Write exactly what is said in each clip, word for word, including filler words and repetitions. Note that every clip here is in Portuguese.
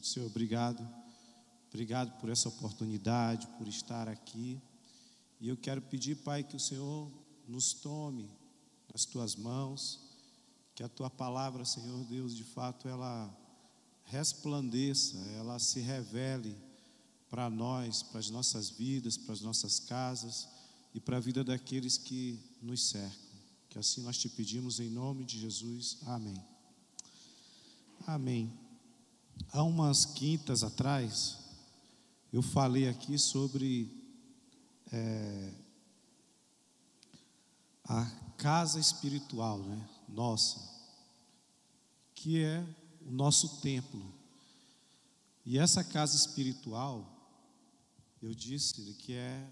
Senhor, obrigado. Obrigado por essa oportunidade, por estar aqui. E eu quero pedir, Pai, que o Senhor nos tome nas Tuas mãos, que a Tua palavra, Senhor Deus, de fato, ela resplandeça, ela se revele para nós, para as nossas vidas, para as nossas casas e para a vida daqueles que nos cercam. Que assim nós te pedimos em nome de Jesus. Amém. Amém. Há umas quintas atrás, eu falei aqui sobre é, a casa espiritual, né, nossa, que é o nosso templo. E essa casa espiritual, eu disse que é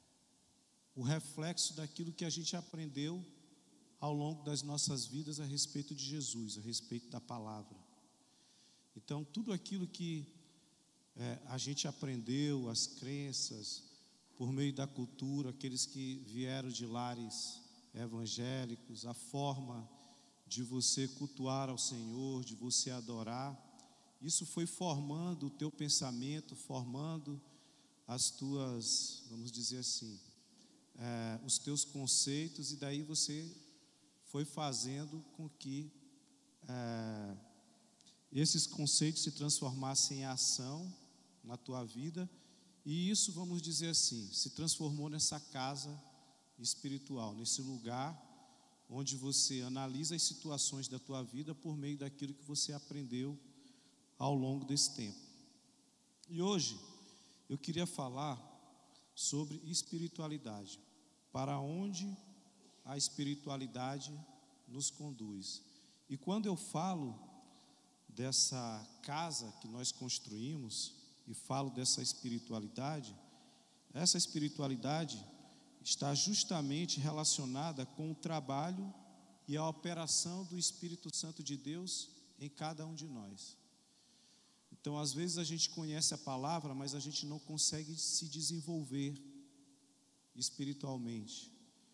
o reflexo daquilo que a gente aprendeu ao longo das nossas vidas a respeito de Jesus, a respeito da palavra. Então, tudo aquilo que é, a gente aprendeu, as crenças, por meio da cultura, aqueles que vieram de lares evangélicos, a forma de você cultuar ao Senhor, de você adorar, isso foi formando o teu pensamento, formando as tuas, vamos dizer assim, é, os teus conceitos, e daí você foi fazendo com que é, esses conceitos se transformassem em ação na tua vida, e isso, vamos dizer assim, se transformou nessa casa espiritual, nesse lugar onde você analisa as situações da tua vida por meio daquilo que você aprendeu ao longo desse tempo. E hoje eu queria falar sobre espiritualidade, para onde a espiritualidade nos conduz. E quando eu falo dessa casa que nós construímos e falo dessa espiritualidade, essa espiritualidade está justamente relacionada com o trabalho e a operação do Espírito Santo de Deus em cada um de nós. Então, às vezes a gente conhece a palavra, mas a gente não consegue se desenvolver espiritualmente.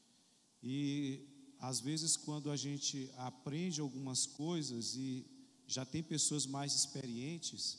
E às vezes, quando a gente aprende algumas coisas e já tem pessoas mais experientes,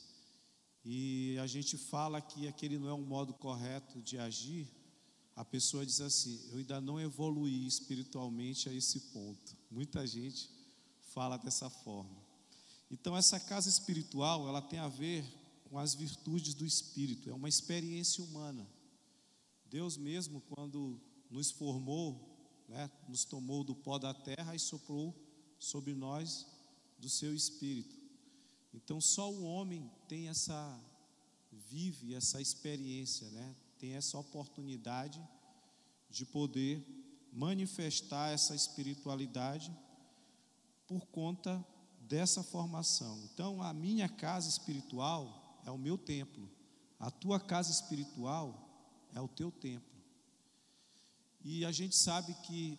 e a gente fala que aquele não é um modo correto de agir, a pessoa diz assim: eu ainda não evoluí espiritualmente a esse ponto. Muita gente fala dessa forma. Então, essa casa espiritual, ela tem a ver com as virtudes do Espírito, é uma experiência humana. Deus mesmo, quando nos formou, né, nos tomou do pó da terra e soprou sobre nós do seu Espírito. Então, só o homem tem essa, vive essa experiência, né, tem essa oportunidade de poder manifestar essa espiritualidade por conta dessa formação. Então, a minha casa espiritual é o meu templo, a tua casa espiritual é o teu templo. E a gente sabe que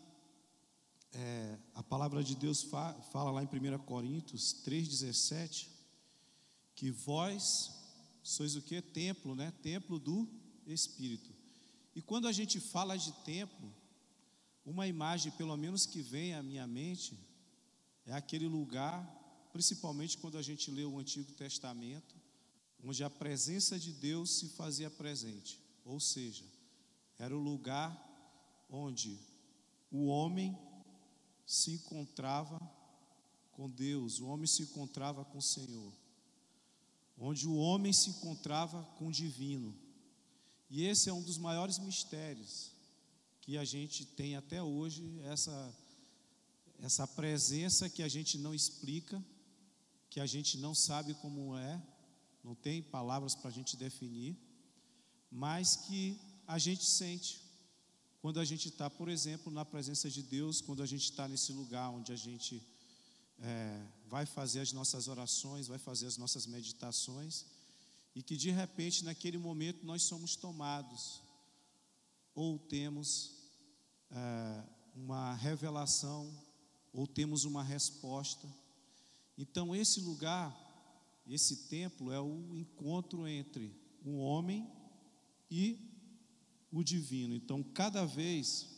é, a palavra de Deus fa, fala lá em primeira Coríntios três, dezessete, que vós sois o que? Templo, né? Templo do Espírito. E quando a gente fala de templo, uma imagem, pelo menos que vem à minha mente, é aquele lugar, principalmente quando a gente lê o Antigo Testamento, onde a presença de Deus se fazia presente. Ou seja, era o lugar onde o homem se encontrava com Deus, o homem se encontrava com o Senhor, onde o homem se encontrava com o divino. E esse é um dos maiores mistérios que a gente tem até hoje, essa, essa presença que a gente não explica, que a gente não sabe como é, não tem palavras para a gente definir, mas que a gente sente quando a gente está, por exemplo, na presença de Deus, quando a gente está nesse lugar onde a gente é, vai fazer as nossas orações, vai fazer as nossas meditações, e que de repente naquele momento nós somos tomados, ou temos é, uma revelação, ou temos uma resposta. Então esse lugar, esse templo é o encontro entre o homem e o divino. Então, cada vez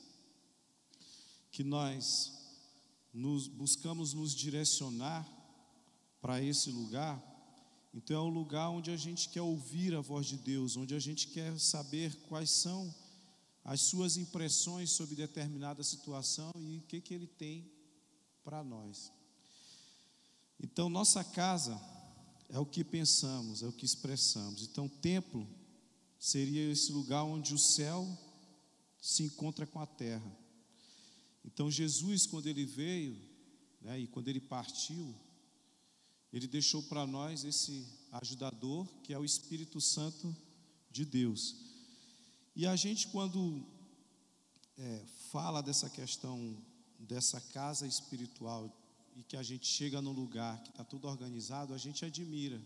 que nós nos buscamos nos direcionar para esse lugar, Então é um lugar onde a gente quer ouvir a voz de Deus, onde a gente quer saber quais são as suas impressões sobre determinada situação e o que, que Ele tem para nós. Então nossa casa é o que pensamos, é o que expressamos. Então templo seria esse lugar onde o céu se encontra com a terra. Então Jesus, quando Ele veio, né, e quando Ele partiu, Ele deixou para nós esse ajudador, que é o Espírito Santo de Deus. E a gente, quando é, fala dessa questão, dessa casa espiritual, e que a gente chega num lugar que está tudo organizado, a gente admira.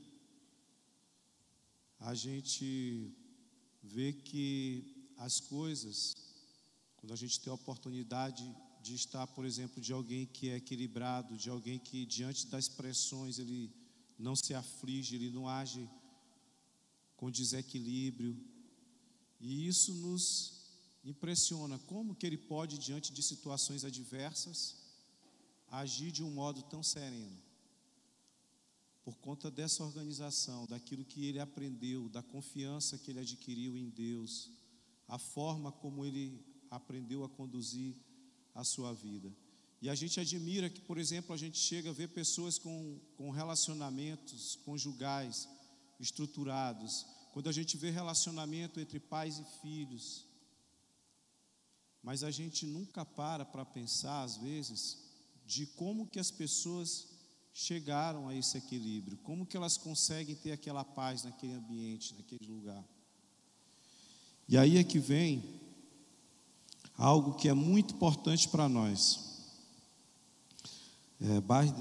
A gente vê que as coisas, quando a gente tem a oportunidade de estar, por exemplo, de alguém que é equilibrado, de alguém que diante das pressões ele não se aflige, ele não age com desequilíbrio, e isso nos impressiona, como que ele pode, diante de situações adversas, agir de um modo tão sereno, por conta dessa organização, daquilo que ele aprendeu, da confiança que ele adquiriu em Deus, a forma como ele aprendeu a conduzir a sua vida. E a gente admira que, por exemplo, a gente chega a ver pessoas com, com relacionamentos conjugais estruturados, quando a gente vê relacionamento entre pais e filhos, mas a gente nunca para para pensar, às vezes, de como que as pessoas chegaram a esse equilíbrio, como que elas conseguem ter aquela paz naquele ambiente, naquele lugar. E aí é que vem algo que é muito importante para nós. É,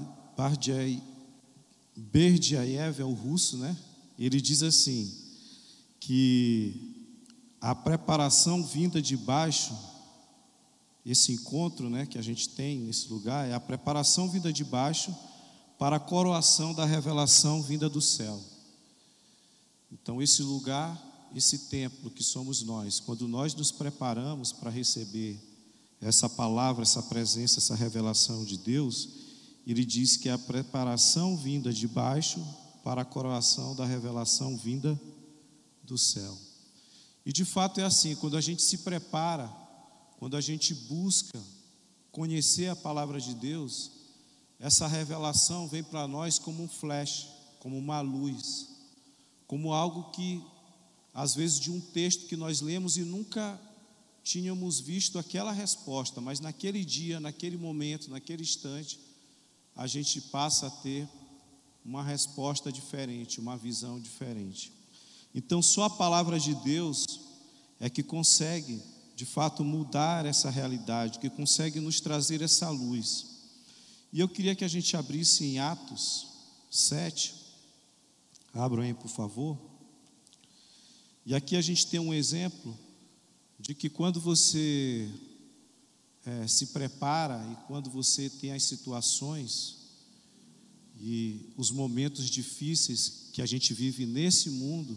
Berdyaev é o russo, né? Ele diz assim, que a preparação vinda de baixo, esse encontro, né, que a gente tem nesse lugar, é a preparação vinda de baixo para a coroação da revelação vinda do céu. Então esse lugar, esse templo que somos nós, quando nós nos preparamos para receber essa palavra, essa presença, essa revelação de Deus, ele diz que é a preparação vinda de baixo para a coroação da revelação vinda do céu. E de fato é assim, quando a gente se prepara, quando a gente busca conhecer a palavra de Deus, essa revelação vem para nós como um flash, como uma luz, como algo que, às vezes, de um texto que nós lemos e nunca tínhamos visto aquela resposta, mas naquele dia, naquele momento, naquele instante, a gente passa a ter uma resposta diferente, uma visão diferente. Então, só a palavra de Deus é que consegue, de fato, mudar essa realidade, que consegue nos trazer essa luz. E eu queria que a gente abrisse em Atos sete. Abram aí, por favor. E aqui a gente tem um exemplo de que quando você é, se prepara e quando você tem as situações e os momentos difíceis que a gente vive nesse mundo,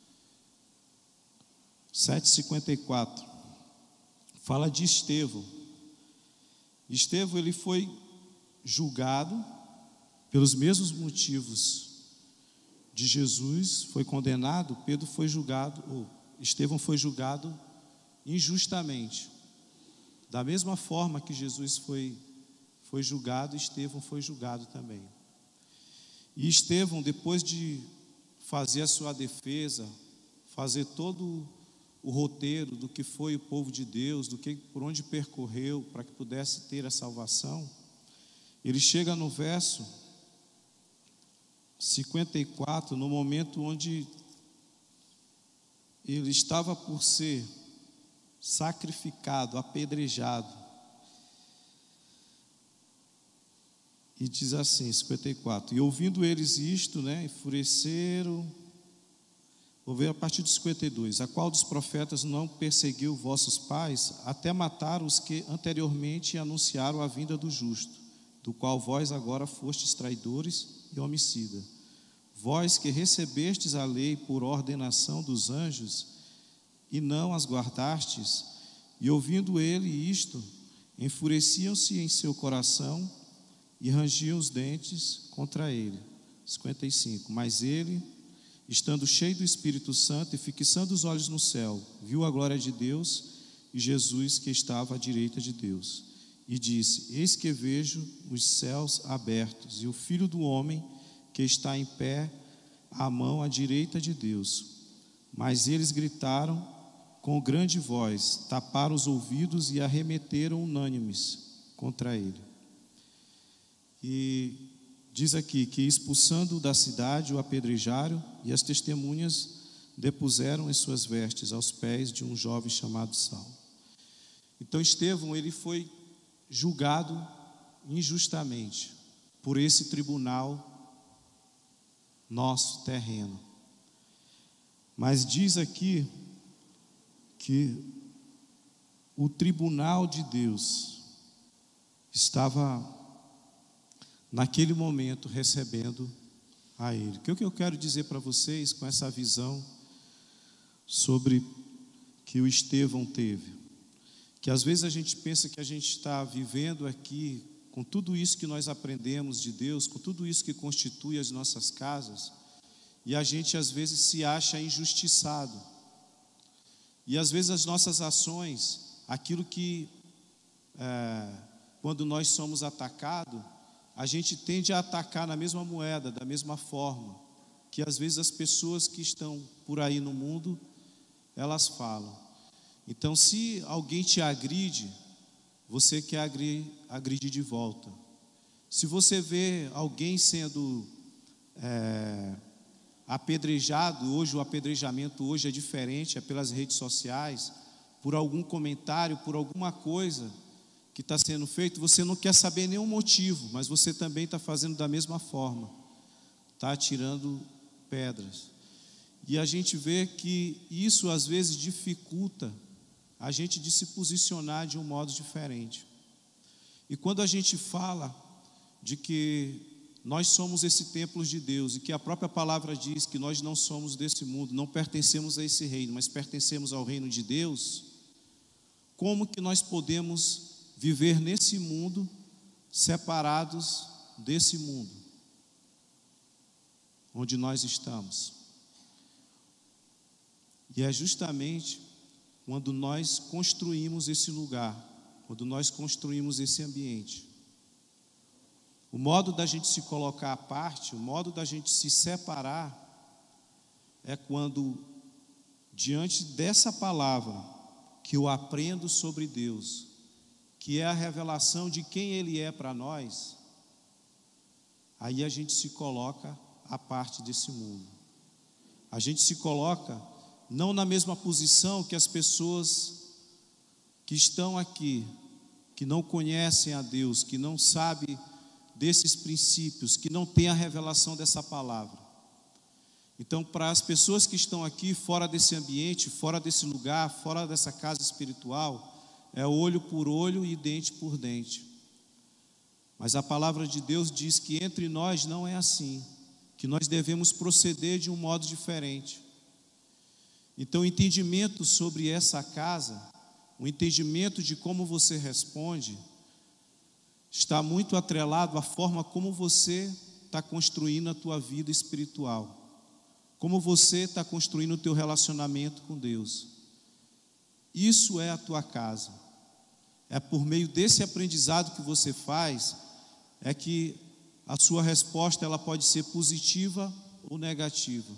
sete e cinquenta e quatro, fala de Estevão. Estevão, ele foi julgado pelos mesmos motivos de Jesus, foi condenado. Pedro foi julgado, ou Estevão foi julgado injustamente. Da mesma forma que Jesus foi, foi julgado, Estevão foi julgado também. E Estevão, depois de fazer a sua defesa, fazer todo o roteiro do que foi o povo de Deus, do que, por onde percorreu para que pudesse ter a salvação, ele chega no verso cinquenta e quatro, no momento onde ele estava por ser sacrificado, apedrejado. E diz assim, cinquenta e quatro, e ouvindo eles isto, né, enfureceram. Vou ver a partir do cinquenta e dois. A qual dos profetas não perseguiu vossos pais, até matar os que anteriormente anunciaram a vinda do justo, do qual vós agora fostes traidores e homicida. Vós que recebestes a lei por ordenação dos anjos, e não as guardastes, e ouvindo ele isto, enfureciam-se em seu coração, e rangiam os dentes contra ele. cinquenta e cinco. Mas ele, estando cheio do Espírito Santo e fixando os olhos no céu, viu a glória de Deus e Jesus que estava à direita de Deus. E disse: Eis que vejo os céus abertos e o Filho do homem que está em pé à mão à direita de Deus. Mas eles gritaram com grande voz, taparam os ouvidos e arremeteram unânimes contra ele. E diz aqui que, expulsando da cidade, o apedrejaram, e as testemunhas depuseram as suas vestes aos pés de um jovem chamado Saulo. Então Estevão, ele foi julgado injustamente por esse tribunal nosso terreno. Mas diz aqui que o tribunal de Deus estava naquele momento recebendo a ele. O que eu quero dizer para vocês com essa visão sobre que o Estevão teve? Que às vezes a gente pensa que a gente está vivendo aqui com tudo isso que nós aprendemos de Deus, com tudo isso que constitui as nossas casas, e a gente às vezes se acha injustiçado. E às vezes as nossas ações, aquilo que, é, quando nós somos atacados, a gente tende a atacar na mesma moeda, da mesma forma, que às vezes as pessoas que estão por aí no mundo, elas falam. Então, se alguém te agride, você quer agredir de volta. Se você vê alguém sendo é, apedrejado, hoje o apedrejamento hoje é diferente, é pelas redes sociais, por algum comentário, por alguma coisa que está sendo feito, você não quer saber nenhum motivo, mas você também está fazendo da mesma forma, está atirando pedras. E a gente vê que isso às vezes dificulta a gente de se posicionar de um modo diferente. E quando a gente fala de que nós somos esse templo de Deus, e que a própria palavra diz que nós não somos desse mundo, não pertencemos a esse reino, mas pertencemos ao reino de Deus, como que nós podemos viver nesse mundo separados desse mundo onde nós estamos? E é justamente quando nós construímos esse lugar, quando nós construímos esse ambiente. O modo da gente se colocar à parte, o modo da gente se separar, é quando, diante dessa palavra que eu aprendo sobre Deus, que é a revelação de quem Ele é para nós, aí a gente se coloca à parte desse mundo. A gente se coloca não na mesma posição que as pessoas que estão aqui, que não conhecem a Deus, que não sabem desses princípios, que não têm a revelação dessa palavra. Então, para as pessoas que estão aqui, fora desse ambiente, fora desse lugar, fora dessa casa espiritual, é olho por olho e dente por dente. Mas a palavra de Deus diz que entre nós não é assim, que nós devemos proceder de um modo diferente. Então, o entendimento sobre essa casa, o entendimento de como você responde, está muito atrelado à forma como você está construindo a tua vida espiritual, como você está construindo o teu relacionamento com Deus. Isso é a tua casa. É por meio desse aprendizado que você faz, é que a sua resposta ela pode ser positiva ou negativa.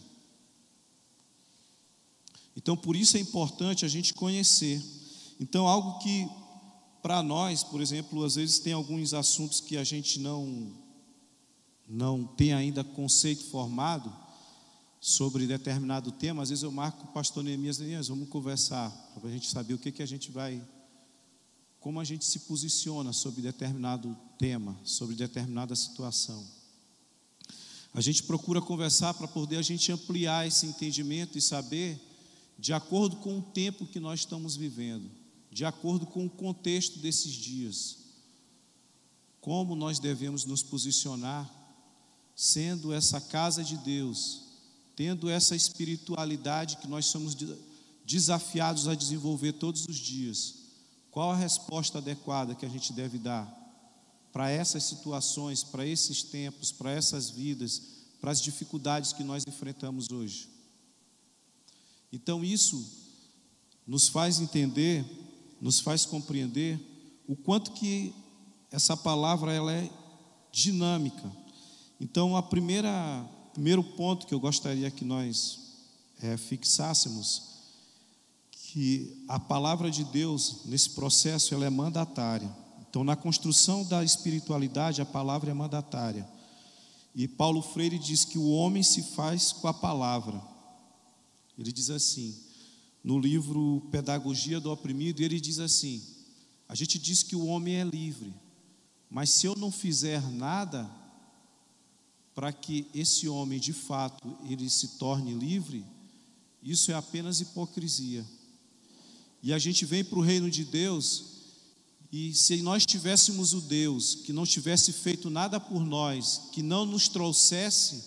Então, por isso é importante a gente conhecer. Então, algo que para nós, por exemplo, às vezes tem alguns assuntos que a gente não, não tem ainda conceito formado sobre determinado tema. Às vezes eu marco o pastor Neemias, Neemias, vamos conversar, para a gente saber o que, que a gente vai, como a gente se posiciona sobre determinado tema, sobre determinada situação. A gente procura conversar para poder a gente ampliar esse entendimento e saber, de acordo com o tempo que nós estamos vivendo, de acordo com o contexto desses dias, como nós devemos nos posicionar, sendo essa casa de Deus, tendo essa espiritualidade que nós somos desafiados a desenvolver todos os dias. Qual a resposta adequada que a gente deve dar para essas situações, para esses tempos, para essas vidas, para as dificuldades que nós enfrentamos hoje. Então isso nos faz entender, nos faz compreender o quanto que essa palavra ela é dinâmica. Então a primeira primeiro ponto que eu gostaria que nós é, fixássemos, que a palavra de Deus nesse processo ela é mandatária. Então na construção da espiritualidade a palavra é mandatária. E Paulo Freire diz que o homem se faz com a palavra. Ele diz assim, no livro Pedagogia do Oprimido, ele diz assim: a gente diz que o homem é livre, mas se eu não fizer nada para que esse homem de fato ele se torne livre, isso é apenas hipocrisia. E a gente vem para o reino de Deus, e se nós tivéssemos o Deus que não tivesse feito nada por nós, que não nos trouxesse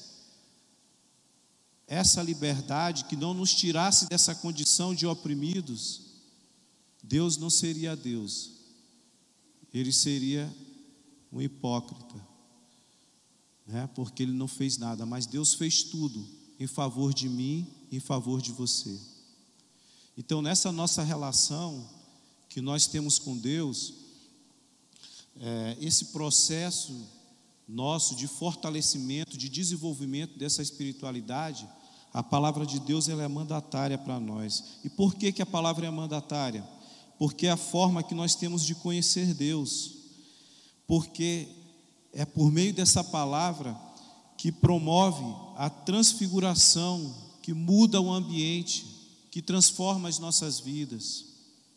essa liberdade, que não nos tirasse dessa condição de oprimidos, Deus não seria Deus, Ele seria um hipócrita, né? Porque Ele não fez nada, mas Deus fez tudo em favor de mim, em favor de você. Então nessa nossa relação que nós temos com Deus, é, esse processo nosso de fortalecimento, de desenvolvimento dessa espiritualidade, a palavra de Deus ela é mandatária para nós. E por que que a palavra é mandatária? Porque é a forma que nós temos de conhecer Deus, porque é por meio dessa palavra que promove a transfiguração, que muda o ambiente, que transforma as nossas vidas.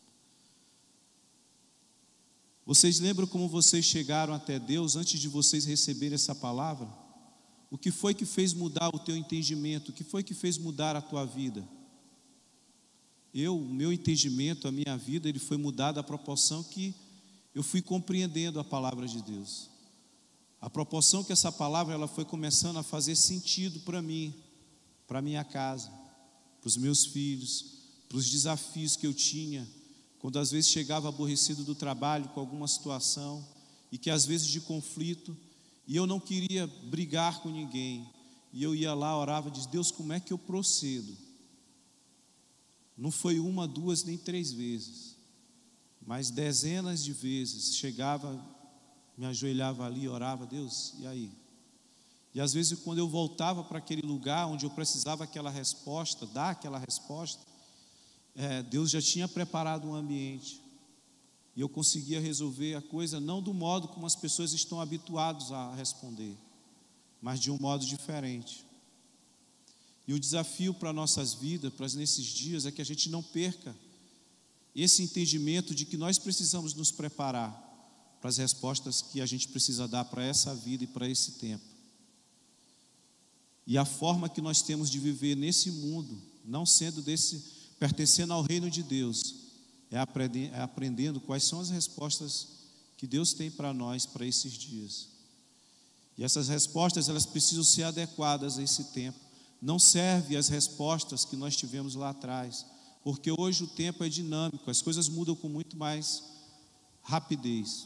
Vocês lembram como vocês chegaram até Deus antes de vocês receberem essa palavra? O que foi que fez mudar o teu entendimento? O que foi que fez mudar a tua vida? Eu, o meu entendimento, a minha vida, ele foi mudado à proporção que eu fui compreendendo a palavra de Deus. A proporção que essa palavra ela foi começando a fazer sentido para mim, para minha casa, para os meus filhos, para os desafios que eu tinha, quando às vezes chegava aborrecido do trabalho com alguma situação, e que às vezes de conflito, e eu não queria brigar com ninguém, e eu ia lá, orava, dizia: Deus, como é que eu procedo? Não foi uma, duas, nem três vezes, mas dezenas de vezes, chegava, me ajoelhava ali, orava: Deus, e aí? E às vezes quando eu voltava para aquele lugar onde eu precisava aquela resposta, dar aquela resposta, É, Deus já tinha preparado um ambiente, e eu conseguia resolver a coisa não do modo como as pessoas estão habituadas a responder, mas de um modo diferente. E o desafio para nossas vidas, para nesses dias, é que a gente não perca esse entendimento de que nós precisamos nos preparar para as respostas que a gente precisa dar para essa vida e para esse tempo. E a forma que nós temos de viver nesse mundo, não sendo desse pertencendo ao reino de Deus, é aprendendo, é aprendendo quais são as respostas que Deus tem para nós para esses dias. E essas respostas elas precisam ser adequadas a esse tempo. Não serve as respostas que nós tivemos lá atrás, porque hoje o tempo é dinâmico, as coisas mudam com muito mais rapidez.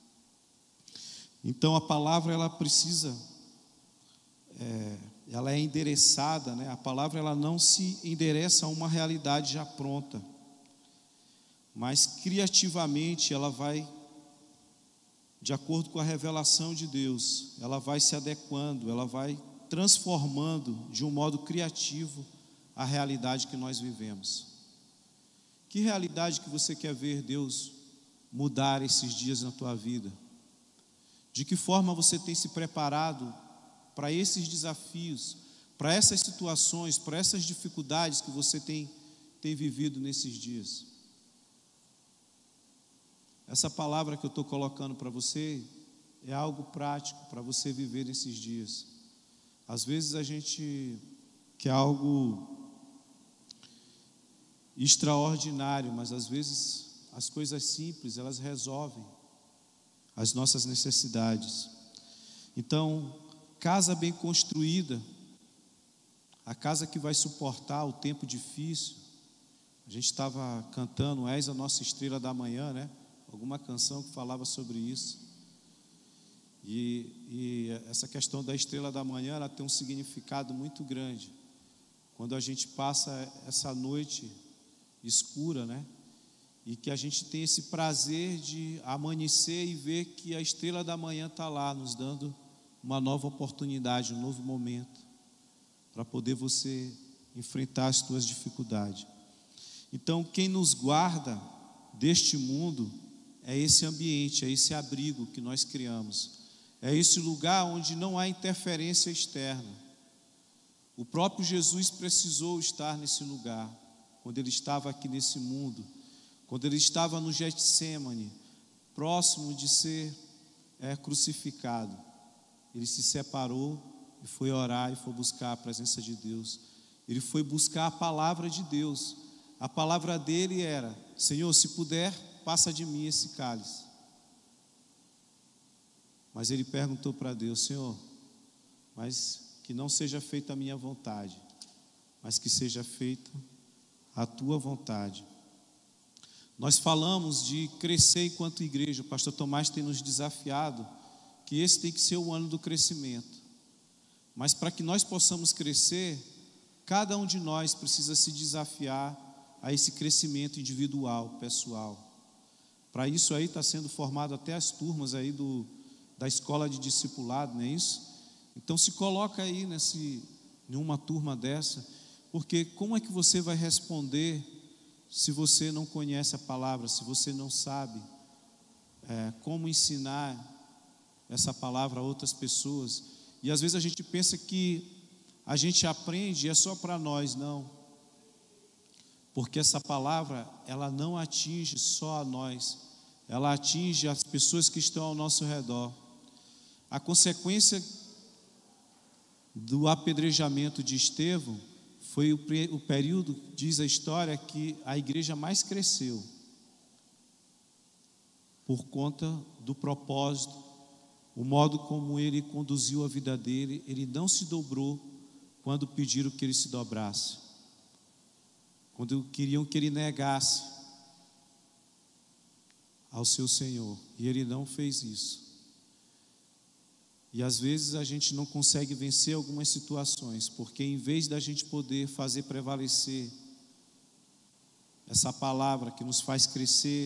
Então a palavra ela precisa é, ela é endereçada, né? A palavra ela não se endereça a uma realidade já pronta, mas criativamente ela vai, de acordo com a revelação de Deus, ela vai se adequando, ela vai transformando de um modo criativo a realidade que nós vivemos. Que realidade que você quer ver Deus mudar esses dias na tua vida? De que forma você tem se preparado para esses desafios, para essas situações, para essas dificuldades que você tem, tem vivido nesses dias? Essa palavra que eu estou colocando para você é algo prático para você viver nesses dias. Às vezes a gente quer algo extraordinário, mas às vezes as coisas simples, elas resolvem as nossas necessidades. Então, casa bem construída, a casa que vai suportar o tempo difícil. A gente estava cantando És a Nossa Estrela da Manhã, né? Alguma canção que falava sobre isso. E, e essa questão da estrela da manhã, ela tem um significado muito grande. Quando a gente passa essa noite escura, né? E que a gente tem esse prazer de amanhecer e ver que a estrela da manhã está lá, nos dando uma nova oportunidade, um novo momento, para poder você enfrentar as suas dificuldades. Então, quem nos guarda deste mundo é esse ambiente, é esse abrigo que nós criamos, é esse lugar onde não há interferência externa. O próprio Jesus precisou estar nesse lugar, quando ele estava aqui nesse mundo, quando ele estava no Getsêmani, próximo de ser é, crucificado. Ele se separou e foi orar e foi buscar a presença de Deus. Ele foi buscar a palavra de Deus. A palavra dele era: Senhor, se puder, passa de mim esse cálice. Mas ele perguntou para Deus: Senhor, mas que não seja feita a minha vontade, mas que seja feita a tua vontade. Nós falamos de crescer enquanto igreja. O pastor Tomás tem nos desafiado que esse tem que ser o ano do crescimento. Mas para que nós possamos crescer, cada um de nós precisa se desafiar a esse crescimento individual, pessoal. Para isso aí está sendo formado até as turmas aí do, da escola de discipulado, não é isso? Então se coloca aí nesse, em uma turma dessa, porque como é que você vai responder se você não conhece a palavra, se você não sabe é, como ensinar essa palavra a outras pessoas? E às vezes a gente pensa que a gente aprende e é só para nós. Não, porque essa palavra, ela não atinge só a nós, ela atinge as pessoas que estão ao nosso redor. A consequência do apedrejamento de Estevão foi o, o período, diz a história, que a igreja mais cresceu, por conta do propósito, o modo como ele conduziu a vida dele. Ele não se dobrou quando pediram que ele se dobrasse, quando queriam que ele negasse ao seu Senhor, e ele não fez isso. E às vezes a gente não consegue vencer algumas situações, porque em vez da gente poder fazer prevalecer essa palavra que nos faz crescer,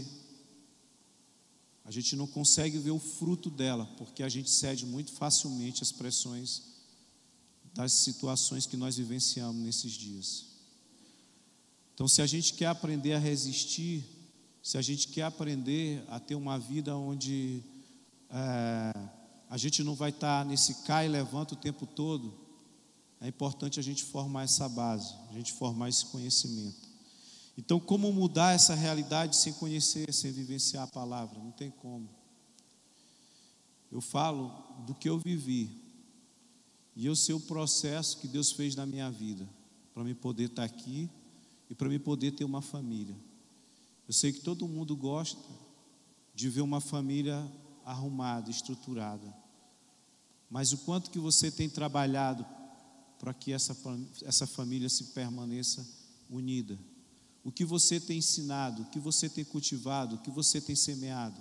a gente não consegue ver o fruto dela, porque a gente cede muito facilmente às pressões das situações que nós vivenciamos nesses dias. Então, se a gente quer aprender a resistir, se a gente quer aprender a ter uma vida onde é, a gente não vai estar nesse cai e levanta o tempo todo, é importante a gente formar essa base, a gente formar esse conhecimento. Então, como mudar essa realidade sem conhecer, sem vivenciar a palavra? Não tem como. Eu falo do que eu vivi, e eu sei o processo que Deus fez na minha vida, para me poder estar aqui e para me poder ter uma família. Eu sei que todo mundo gosta de ver uma família arrumada, estruturada, mas o quanto que você tem trabalhado para que essa, essa família se permaneça unida? O que você tem ensinado, o que você tem cultivado, o que você tem semeado?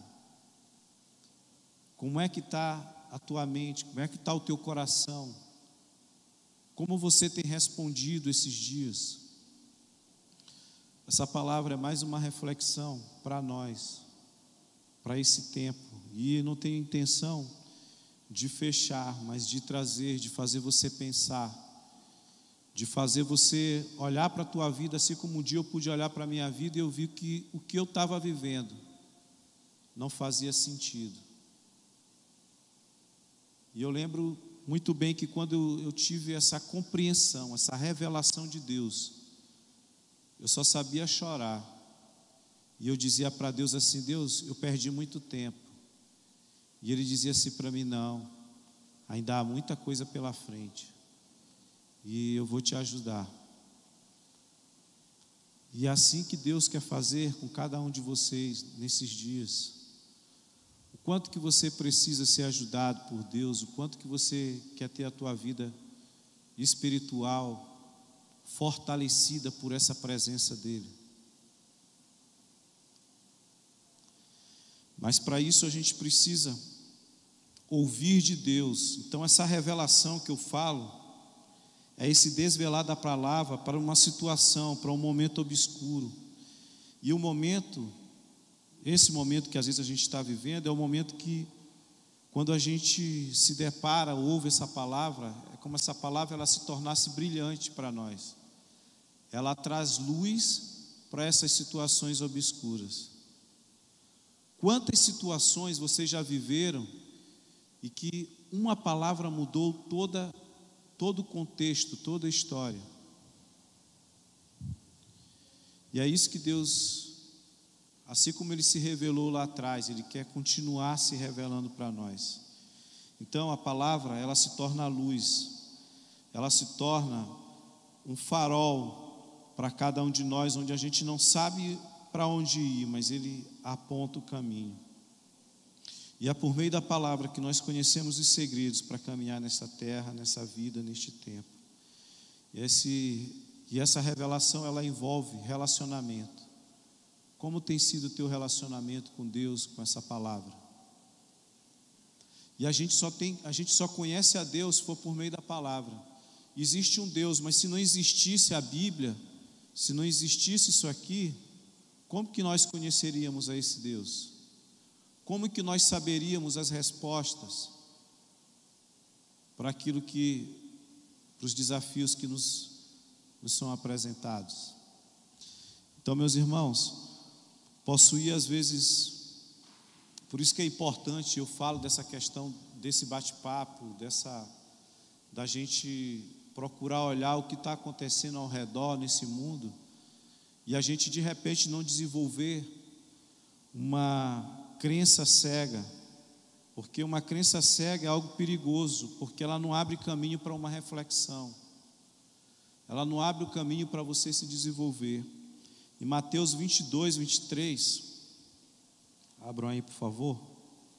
Como é que está a tua mente? Como é que está o teu coração? Como você tem respondido esses dias? Essa palavra é mais uma reflexão para nós, para esse tempo. E não tenho intenção de fechar, mas de trazer, de fazer você pensar, de fazer você olhar para a tua vida, assim como um dia eu pude olhar para a minha vida e eu vi que o que eu estava vivendo não fazia sentido. E eu lembro muito bem que quando eu, eu tive essa compreensão, essa revelação de Deus, eu só sabia chorar. E eu dizia para Deus assim: Deus, eu perdi muito tempo. E Ele dizia assim para mim: não, ainda há muita coisa pela frente, e eu vou te ajudar. E é assim que Deus quer fazer com cada um de vocês nesses dias. O quanto que você precisa ser ajudado por Deus, o quanto que você quer ter a tua vida espiritual fortalecida por essa presença dEle. Mas para isso a gente precisa ouvir de Deus. Então, essa revelação que eu falo é esse desvelar da palavra para uma situação, para um momento obscuro. E o momento, esse momento que às vezes a gente está vivendo, é o momento que, quando a gente se depara, ouve essa palavra, é como se essa palavra ela se tornasse brilhante para nós. Ela traz luz para essas situações obscuras. Quantas situações vocês já viveram e que uma palavra mudou toda, todo o contexto, toda a história? E é isso que Deus, assim como Ele se revelou lá atrás, Ele quer continuar se revelando para nós. Então a palavra, ela se torna luz, ela se torna um farol para cada um de nós, onde a gente não sabe para onde ir, mas Ele aponta o caminho. E é por meio da palavra que nós conhecemos os segredos para caminhar nessa terra, nessa vida, neste tempo. E, esse, e essa revelação, ela envolve relacionamento. Como tem sido o teu relacionamento com Deus, com essa palavra? E a gente só tem, a gente só conhece a Deus se for por meio da palavra. Existe um Deus, mas se não existisse a Bíblia, se não existisse isso aqui, como que nós conheceríamos a esse Deus? Como que nós saberíamos as respostas para aquilo que, para os desafios que nos, nos são apresentados? Então, meus irmãos, posso ir às vezes, por isso que é importante, eu falo dessa questão, desse bate-papo, dessa, da gente procurar olhar o que está acontecendo ao redor nesse mundo, e a gente de repente não desenvolver uma crença cega, porque uma crença cega é algo perigoso, porque ela não abre caminho para uma reflexão, ela não abre o caminho para você se desenvolver. Em Mateus vinte e dois, vinte e três, abram aí por favor.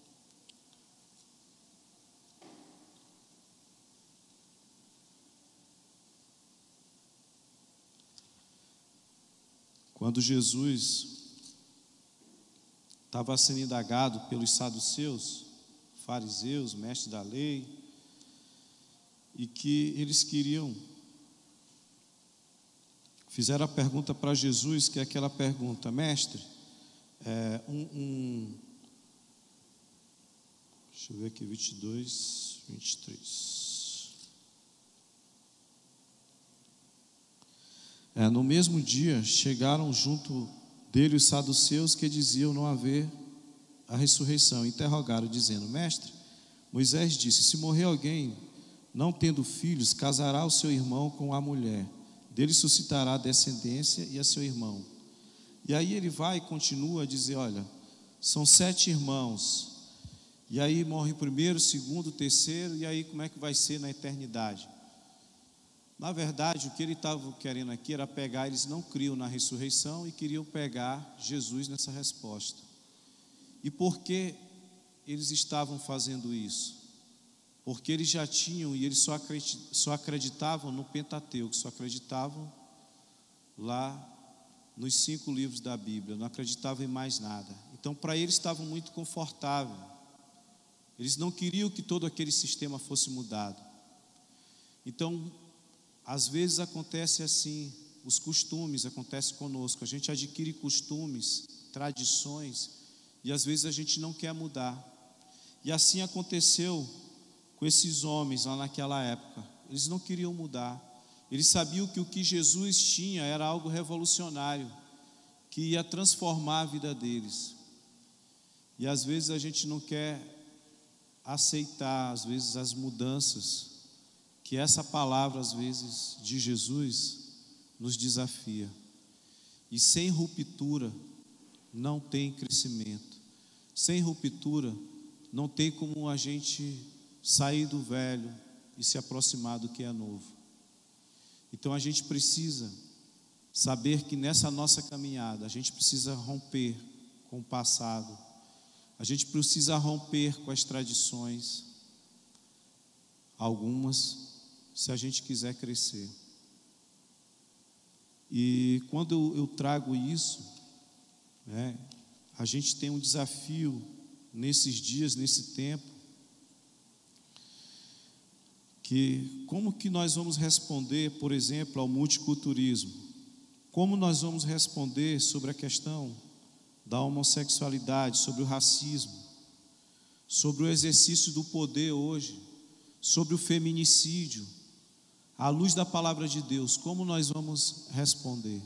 Quando Jesus estava sendo indagado pelos saduceus, fariseus, mestres da lei, e que eles queriam, fizeram a pergunta para Jesus, que é aquela pergunta: mestre, é, um, um, deixa eu ver aqui, vinte e dois, vinte e três. É, no mesmo dia, chegaram junto dele os saduceus que diziam não haver a ressurreição. Interrogaram, dizendo: mestre, Moisés disse, se morrer alguém, não tendo filhos, casará o seu irmão com a mulher. Dele suscitará descendência e a seu irmão. E aí ele vai e continua a dizer, olha, são sete irmãos. E aí morre o primeiro, o segundo, o terceiro, e aí como é que vai ser na eternidade? Na verdade, o que ele estava querendo aqui era pegar, eles não criam na ressurreição e queriam pegar Jesus nessa resposta. E por que eles estavam fazendo isso? Porque eles já tinham, e eles só acreditavam no Pentateuco, só acreditavam lá nos cinco livros da Bíblia, não acreditavam em mais nada. Então, para eles estava muito confortável. Eles não queriam que todo aquele sistema fosse mudado. Então, às vezes acontece assim, os costumes acontecem conosco, a gente adquire costumes, tradições, e às vezes a gente não quer mudar. E assim aconteceu com esses homens lá naquela época. Eles não queriam mudar, eles sabiam que o que Jesus tinha era algo revolucionário, que ia transformar a vida deles. E às vezes a gente não quer aceitar, às vezes, as mudanças que essa palavra, às vezes, de Jesus nos desafia. E sem ruptura não tem crescimento. Sem ruptura não tem como a gente sair do velho e se aproximar do que é novo. Então a gente precisa saber que nessa nossa caminhada a gente precisa romper com o passado. A gente precisa romper com as tradições, algumas, se a gente quiser crescer. E quando eu trago isso, né, a gente tem um desafio nesses dias, nesse tempo, que como que nós vamos responder, por exemplo, ao multiculturismo? Como nós vamos responder sobre a questão da homossexualidade, sobre o racismo, sobre o exercício do poder hoje, sobre o feminicídio, à luz da palavra de Deus? Como nós vamos responder?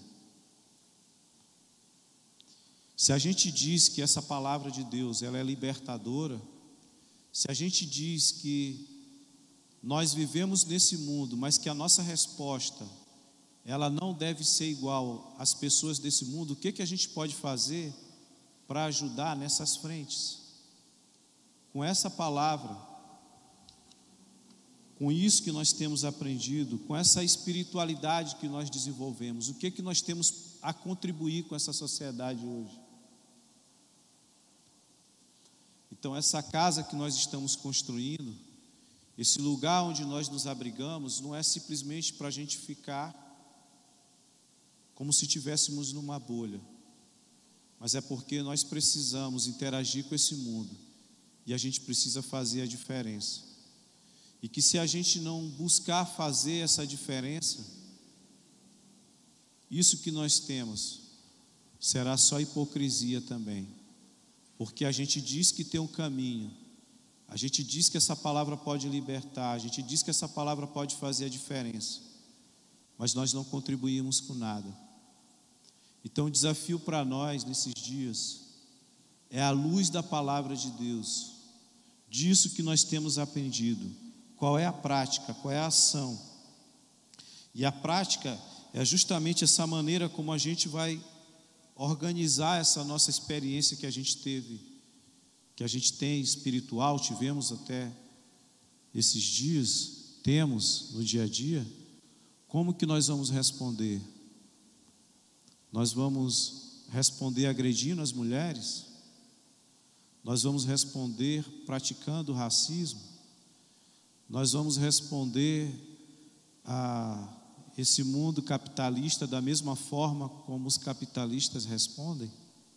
Se a gente diz que essa palavra de Deus, ela é libertadora, se a gente diz que nós vivemos nesse mundo, mas que a nossa resposta, ela não deve ser igual às pessoas desse mundo, o que que a gente pode fazer para ajudar nessas frentes? Com essa palavra, com isso que nós temos aprendido, com essa espiritualidade que nós desenvolvemos, o que que nós temos a contribuir com essa sociedade hoje? Então, essa casa que nós estamos construindo, esse lugar onde nós nos abrigamos, não é simplesmente para a gente ficar como se estivéssemos numa bolha, mas é porque nós precisamos interagir com esse mundo e a gente precisa fazer a diferença. E que se a gente não buscar fazer essa diferença, isso que nós temos será só hipocrisia também, porque a gente diz que tem um caminho, a gente diz que essa palavra pode libertar, a gente diz que essa palavra pode fazer a diferença, mas nós não contribuímos com nada. Então o desafio para nós nesses dias é a luz da palavra de Deus, disso que nós temos aprendido. Qual é a prática, qual é a ação? E a prática é justamente essa maneira como a gente vai organizar essa nossa experiência que a gente teve, que a gente tem espiritual, tivemos até esses dias, temos no dia a dia. Como que nós vamos responder? Nós vamos responder agredindo as mulheres? Nós vamos responder praticando o racismo? Nós vamos responder a esse mundo capitalista da mesma forma como os capitalistas respondem?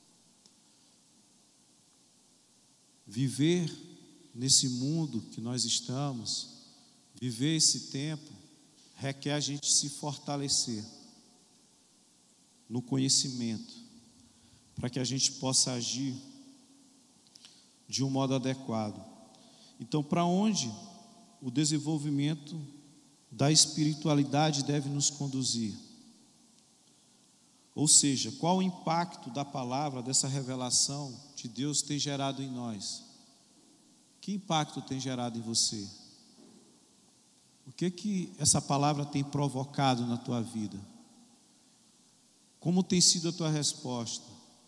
Viver nesse mundo que nós estamos, viver esse tempo, requer a gente se fortalecer no conhecimento, para que a gente possa agir de um modo adequado. Então, para onde o desenvolvimento da espiritualidade deve nos conduzir? Ou seja, qual o impacto da palavra, dessa revelação de Deus tem gerado em nós? Que impacto tem gerado em você? O que que essa palavra tem provocado na tua vida? Como tem sido a tua resposta?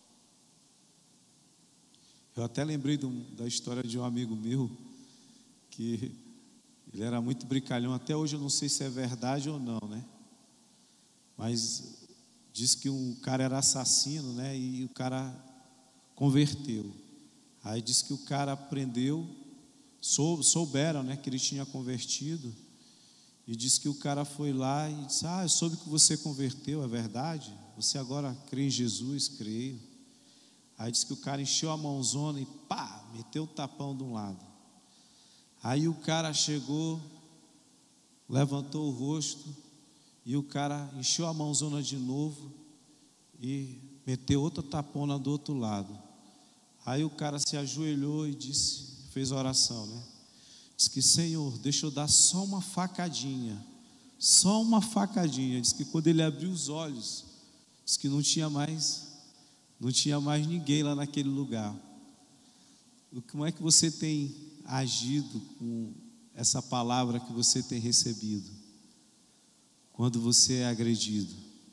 Eu até lembrei de um, da história de um amigo meu, que ele era muito brincalhão. Até hoje eu não sei se é verdade ou não, né? Mas diz que um cara era assassino, né? E o cara converteu. Aí diz que o cara aprendeu, sou, souberam, né, que ele tinha convertido. E diz que o cara foi lá e disse: ah, eu soube que você converteu, é verdade? Você agora crê em Jesus? Creio. Aí diz que o cara encheu a mãozona e pá, meteu o tapão de um lado. Aí o cara chegou, levantou o rosto, e o cara encheu a mãozona de novo e meteu outra tapona do outro lado. Aí o cara se ajoelhou e disse, fez a oração, né? Diz que: Senhor, deixa eu dar só uma facadinha, só uma facadinha. Diz que quando ele abriu os olhos, diz que não tinha mais, não tinha mais ninguém lá naquele lugar. Como é que você tem agido com essa palavra que você tem recebido? Quando você é agredido,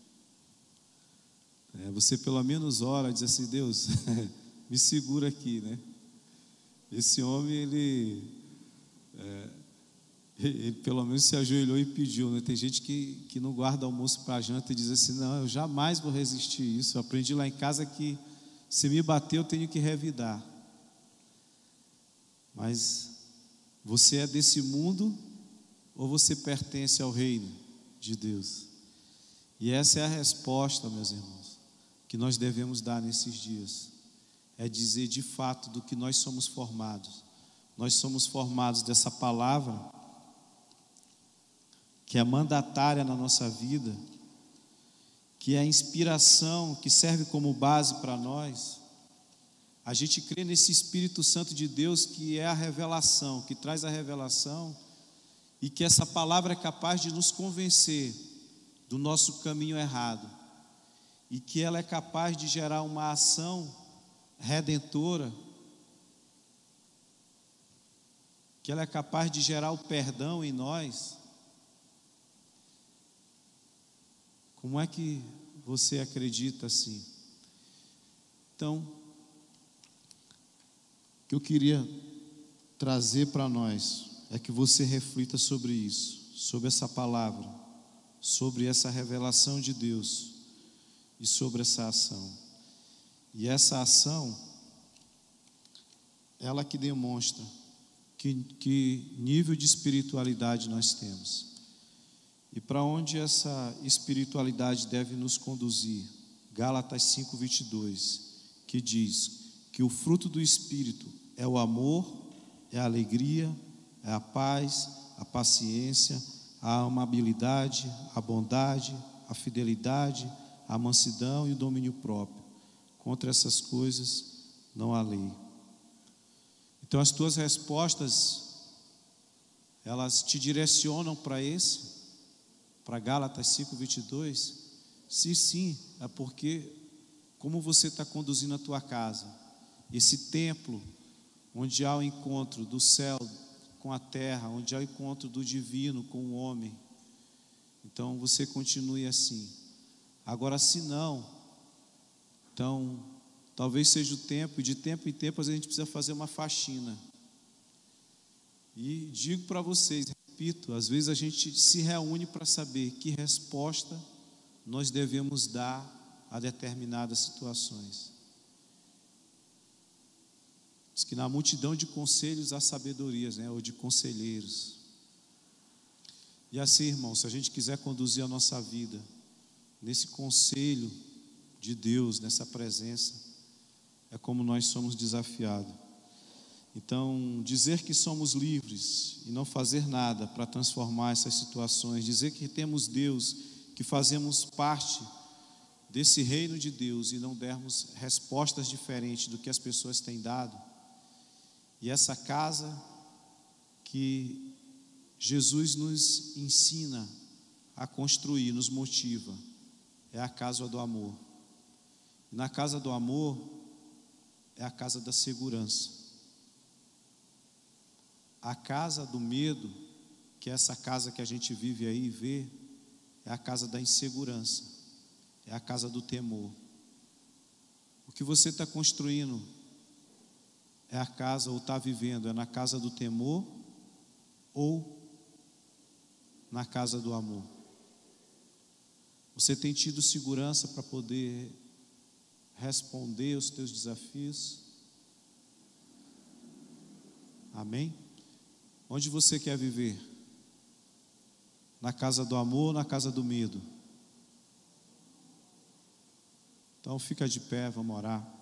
é, você pelo menos ora e diz assim: Deus, me segura aqui, né? Esse homem, ele, é, ele pelo menos se ajoelhou e pediu, né? Tem gente que, que não guarda almoço para janta e diz assim: não, eu jamais vou resistir a isso. Eu aprendi lá em casa que se me bater eu tenho que revidar. Mas você é desse mundo ou você pertence ao reino de Deus? E essa é a resposta, meus irmãos, que nós devemos dar nesses dias. É dizer de fato do que nós somos formados. Nós somos formados dessa palavra que é mandatária na nossa vida, que é a inspiração, que serve como base para nós. A gente crê nesse Espírito Santo de Deus, que é a revelação, que traz a revelação, e que essa palavra é capaz de nos convencer do nosso caminho errado, e que ela é capaz de gerar uma ação redentora, que ela é capaz de gerar o perdão em nós. Como é que você acredita assim? Então, o que eu queria trazer para nós é que você reflita sobre isso, sobre essa palavra, sobre essa revelação de Deus e sobre essa ação. E essa ação, ela que demonstra que, que nível de espiritualidade nós temos. E para onde essa espiritualidade deve nos conduzir? Gálatas cinco, vinte e dois, que diz que o fruto do Espírito é o amor, é a alegria, é a paz, a paciência, a amabilidade, a bondade, a fidelidade, a mansidão e o domínio próprio. Contra essas coisas não há lei. Então as tuas respostas, elas te direcionam para esse, para Gálatas cinco, vinte e dois? Sim, sim, é porque como você está conduzindo a tua casa, esse templo onde há o encontro do céu com a terra, onde há o encontro do divino com o homem, então você continue assim. Agora, se não, então talvez seja o tempo, e de tempo em tempo a gente precisa fazer uma faxina. E digo para vocês, repito, às vezes a gente se reúne para saber que resposta nós devemos dar a determinadas situações. Diz que na multidão de conselhos há sabedorias, né, ou de conselheiros. E assim, irmão, se a gente quiser conduzir a nossa vida nesse conselho de Deus, nessa presença, é como nós somos desafiados. Então, dizer que somos livres e não fazer nada para transformar essas situações, dizer que temos Deus, que fazemos parte desse reino de Deus e não dermos respostas diferentes do que as pessoas têm dado, e essa casa que Jesus nos ensina a construir, nos motiva, é a casa do amor. E na casa do amor é a casa da segurança. A casa do medo, que é essa casa que a gente vive aí e vê, é a casa da insegurança, é a casa do temor. O que você está construindo é a casa, ou está vivendo, é na casa do temor ou na casa do amor? Você tem tido segurança para poder responder aos teus desafios? Amém? Onde você quer viver? Na casa do amor ou na casa do medo? Então fica de pé, vamos orar.